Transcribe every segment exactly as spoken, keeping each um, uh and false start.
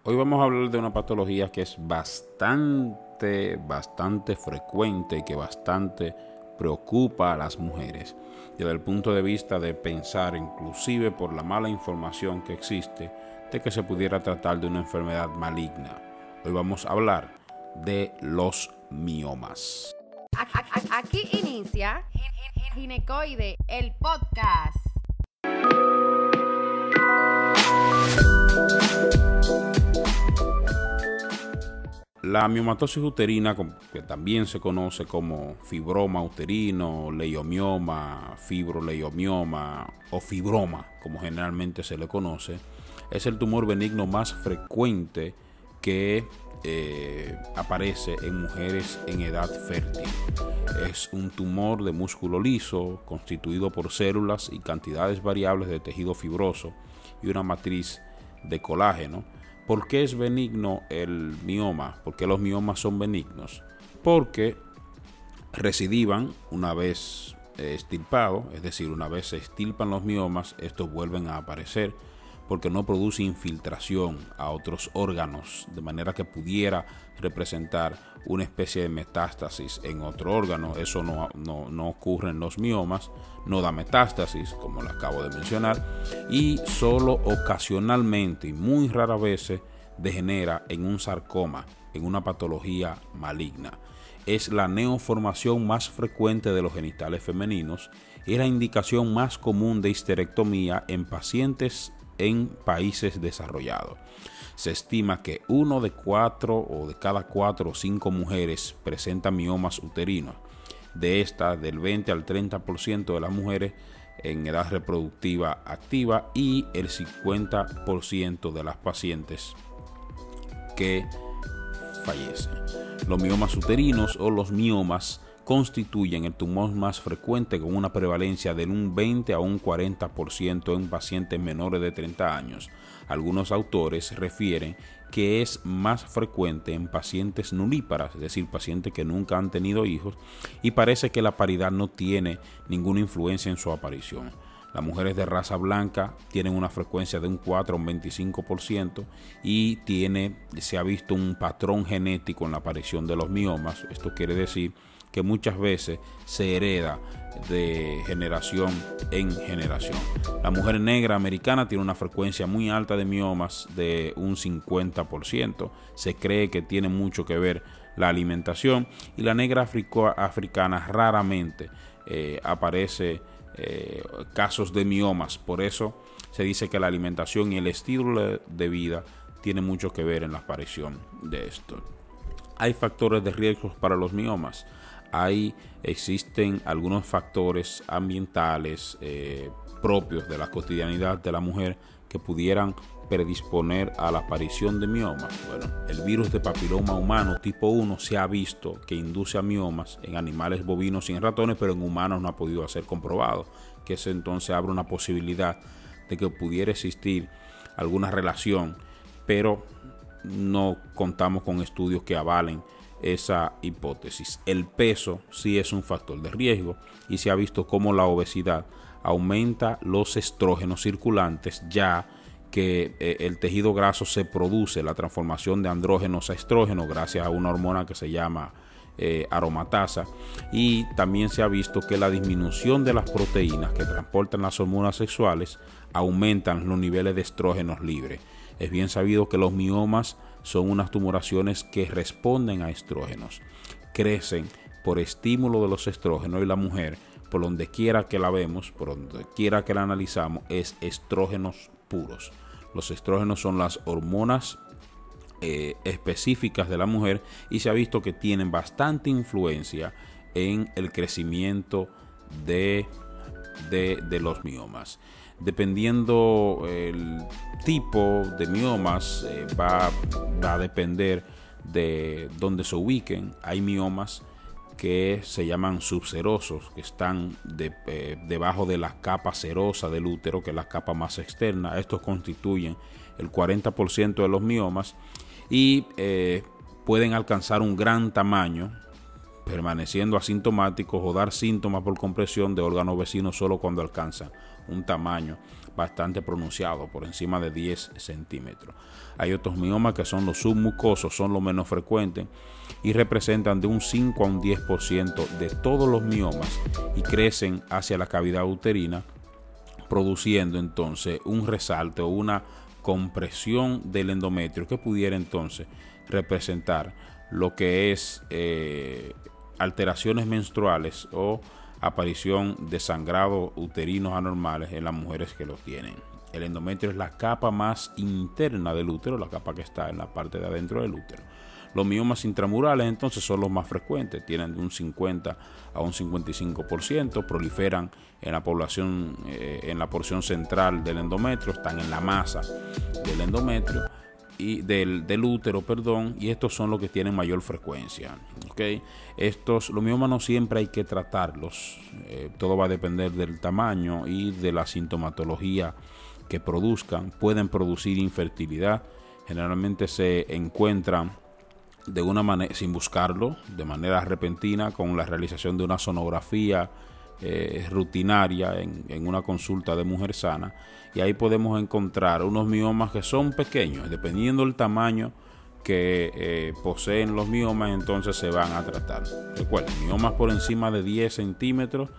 Hoy vamos a hablar de una patología que es bastante, bastante frecuente y que bastante preocupa a las mujeres desde el punto de vista de pensar, inclusive por la mala información que existe, de que se pudiera tratar de una enfermedad maligna. Hoy vamos a hablar de los miomas. Aquí inicia Ginecoide, el podcast. La miomatosis uterina, que también se conoce como fibroma uterino, leiomioma, fibroleiomioma o fibroma, como generalmente se le conoce, es el tumor benigno más frecuente que eh, aparece en mujeres en edad fértil. Es un tumor de músculo liso constituido por células y cantidades variables de tejido fibroso y una matriz de colágeno. ¿Por qué es benigno el mioma? ¿Por qué los miomas son benignos? Porque recidivan una vez extirpado, es decir, una vez se extirpan los miomas, estos vuelven a aparecer porque no produce infiltración a otros órganos, de manera que pudiera representar una especie de metástasis en otro órgano. Eso no, no, no ocurre en los miomas, no da metástasis, como lo acabo de mencionar, y solo ocasionalmente y muy rara vez degenera en un sarcoma, en una patología maligna. Es la neoformación más frecuente de los genitales femeninos y la indicación más común de histerectomía en pacientes en países desarrollados. Se estima que uno de cuatro o de cada cuatro o cinco mujeres presenta miomas uterinos. De estas, del veinte al treinta por ciento de las mujeres en edad reproductiva activa y el cincuenta por ciento de las pacientes que fallecen. Los miomas uterinos o los miomas constituyen el tumor más frecuente con una prevalencia de un veinte a un cuarenta por ciento en pacientes menores de treinta años. Algunos autores refieren que es más frecuente en pacientes nulíparas, es decir, pacientes que nunca han tenido hijos, y parece que la paridad no tiene ninguna influencia en su aparición. Las mujeres de raza blanca tienen una frecuencia de un cuatro a un veinticinco por ciento y tiene, se ha visto un patrón genético en la aparición de los miomas. Esto quiere decir que muchas veces se hereda de generación en generación. La mujer negra americana tiene una frecuencia muy alta de miomas de un cincuenta por ciento. Se cree que tiene mucho que ver la alimentación, y la negra africo- africana raramente eh, aparece eh, casos de miomas. Por eso se dice que la alimentación y el estilo de vida tiene mucho que ver en la aparición de esto. Hay factores de riesgo para los miomas. Hay, existen algunos factores ambientales eh, propios de la cotidianidad de la mujer que pudieran predisponer a la aparición de miomas. Bueno, el virus de papiloma humano tipo uno se ha visto que induce a miomas en animales bovinos y en ratones, pero en humanos no ha podido ser comprobado, que eso entonces abre una posibilidad de que pudiera existir alguna relación, pero no contamos con estudios que avalen esa hipótesis. El peso sí es un factor de riesgo y se ha visto cómo la obesidad aumenta los estrógenos circulantes, ya que eh, el tejido graso se produce la transformación de andrógenos a estrógenos gracias a una hormona que se llama eh, aromatasa, y también se ha visto que la disminución de las proteínas que transportan las hormonas sexuales aumentan los niveles de estrógenos libres. Es bien sabido que los miomas son unas tumoraciones que responden a estrógenos, crecen por estímulo de los estrógenos, y la mujer, por donde quiera que la vemos, por donde quiera que la analizamos, es estrógenos puros. Los estrógenos son las hormonas eh, específicas de la mujer, y se ha visto que tienen bastante influencia en el crecimiento de, de, de los miomas. Dependiendo el tipo de miomas, eh, va, va a depender de dónde se ubiquen. Hay miomas que se llaman subserosos, que están de, eh, debajo de la capa serosa del útero, que es la capa más externa. Estos constituyen el cuarenta por ciento de los miomas y eh, pueden alcanzar un gran tamaño, permaneciendo asintomáticos o dar síntomas por compresión de órganos vecinos solo cuando alcanzan un tamaño bastante pronunciado, por encima de diez centímetros. Hay otros miomas que son los submucosos, son los menos frecuentes y representan de un cinco a un diez por ciento de todos los miomas y crecen hacia la cavidad uterina, produciendo entonces un resalte o una compresión del endometrio que pudiera entonces representar lo que es eh, alteraciones menstruales o aparición de sangrado uterinos anormales en las mujeres que lo tienen. El endometrio es la capa más interna del útero, la capa que está en la parte de adentro del útero. Los miomas intramurales entonces son los más frecuentes, tienen de un cincuenta a un cincuenta y cinco por ciento, proliferan en la población, eh, en la porción central del endometrio, están en la masa del endometrio y del, del útero, perdón, y estos son los que tienen mayor frecuencia. ¿Okay? Estos, los miomas no siempre hay que tratarlos, eh, todo va a depender del tamaño y de la sintomatología que produzcan. Pueden producir infertilidad, generalmente se encuentran de una manera, sin buscarlo, de manera repentina, con la realización de una sonografía eh, rutinaria en, en una consulta de mujer sana, y ahí podemos encontrar unos miomas que son pequeños, dependiendo del tamaño que eh, poseen los miomas, entonces se van a tratar. Recuerden, miomas por encima de diez centímetros,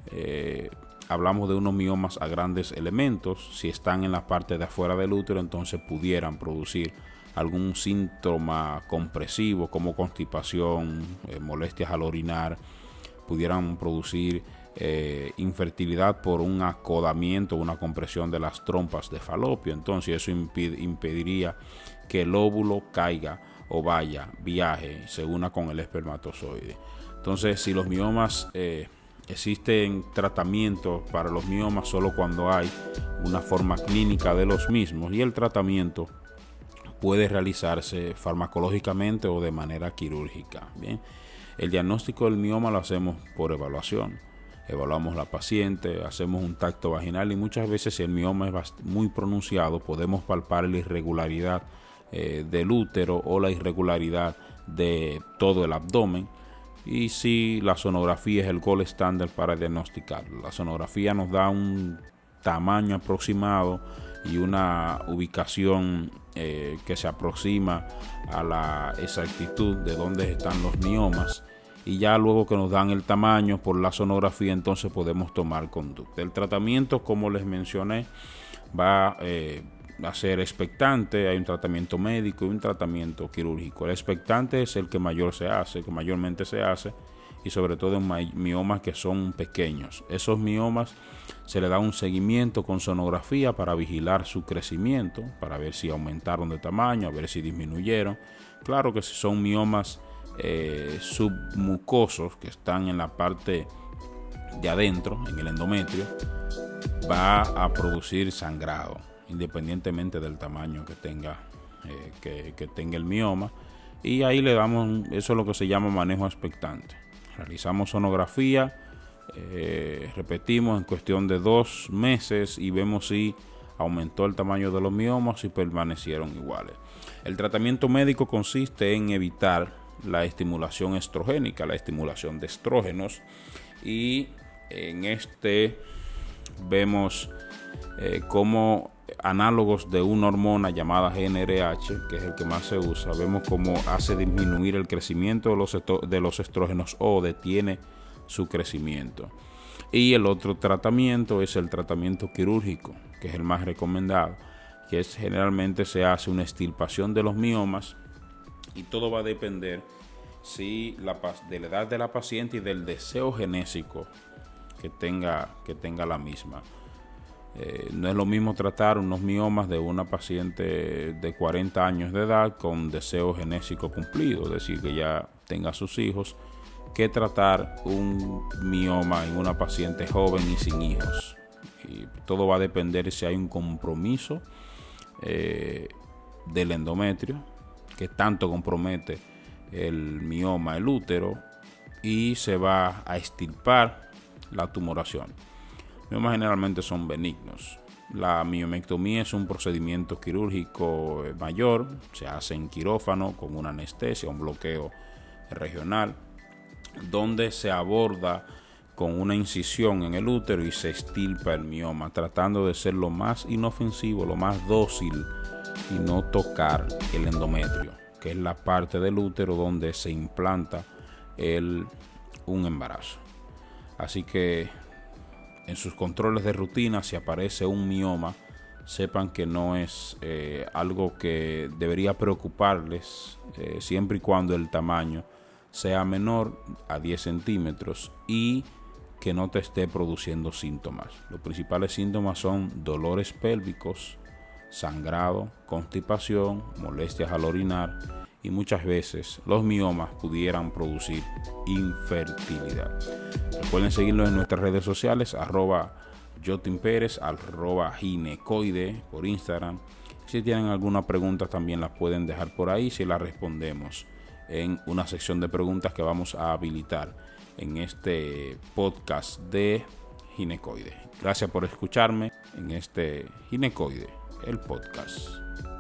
eh, hablamos de unos miomas a grandes elementos. Si están en la parte de afuera del útero, entonces pudieran producir algún síntoma compresivo como constipación, eh, molestias al orinar, pudieran producir eh, infertilidad por un acodamiento, una compresión de las trompas de falopio. Entonces eso impid- impediría que el óvulo caiga o vaya, viaje, se una con el espermatozoide. Entonces, si los miomas, eh, existen tratamientos para los miomas solo cuando hay una forma clínica de los mismos, y el tratamiento puede realizarse farmacológicamente o de manera quirúrgica. Bien, el diagnóstico del mioma lo hacemos por evaluación. Evaluamos la paciente, hacemos un tacto vaginal y muchas veces, si el mioma es muy pronunciado, podemos palpar la irregularidad eh, del útero o la irregularidad de todo el abdomen. Y si la sonografía es el gold estándar para diagnosticarlo, la sonografía nos da un tamaño aproximado y una ubicación eh, que se aproxima a la exactitud de dónde están los miomas, y ya luego que nos dan el tamaño por la sonografía, entonces podemos tomar conducta. El tratamiento, como les mencioné, va eh, a ser expectante. Hay un tratamiento médico y un tratamiento quirúrgico. El expectante es el que mayor se hace, que mayormente se hace, y sobre todo en miomas que son pequeños. Esos miomas se le da un seguimiento con sonografía para vigilar su crecimiento, para ver si aumentaron de tamaño, a ver si disminuyeron. Claro que si son miomas eh, submucosos, que están en la parte de adentro, en el endometrio, va a producir sangrado, independientemente del tamaño que tenga, eh, que, que tenga el mioma. Y ahí le damos, eso es lo que se llama manejo expectante. Realizamos sonografía, eh, repetimos en cuestión de dos meses y vemos si aumentó el tamaño de los miomas y permanecieron iguales. El tratamiento médico consiste en evitar la estimulación estrogénica, la estimulación de estrógenos, y en este vemos eh, cómo análogos de una hormona llamada G N R H, que es el que más se usa, vemos cómo hace disminuir el crecimiento de los, de los estrógenos o detiene su crecimiento. Y el otro tratamiento es el tratamiento quirúrgico, que es el más recomendado, que es generalmente se hace una extirpación de los miomas, y todo va a depender si la, de la edad de la paciente y del deseo genésico que tenga, que tenga la misma. Eh, no es lo mismo tratar unos miomas de una paciente de cuarenta años de edad con deseo genésico cumplido, es decir, que ya tenga sus hijos, que tratar un mioma en una paciente joven y sin hijos. Y todo va a depender si hay un compromiso eh, del endometrio, que tanto compromete el mioma, el útero, y se va a extirpar la tumoración. Miomas generalmente son benignos. La miomectomía es un procedimiento quirúrgico mayor, se hace en quirófano con una anestesia, un bloqueo regional, donde se aborda con una incisión en el útero y se extirpa el mioma, tratando de ser lo más inofensivo, lo más dócil y no tocar el endometrio, que es la parte del útero donde se implanta el, un embarazo. Así que en sus controles de rutina, si aparece un mioma, sepan que no es eh, algo que debería preocuparles, eh, siempre y cuando el tamaño sea menor a diez centímetros y que no te esté produciendo síntomas. Los principales síntomas son dolores pélvicos, sangrado, constipación, molestias al orinar y muchas veces los miomas pudieran producir infertilidad. Recuerden seguirnos en nuestras redes sociales, arroba Jotin Pérez, arroba ginecoide por Instagram. Si tienen alguna pregunta también las pueden dejar por ahí, si las respondemos en una sección de preguntas que vamos a habilitar en este podcast de Ginecoide. Gracias por escucharme en este Ginecoide, el podcast.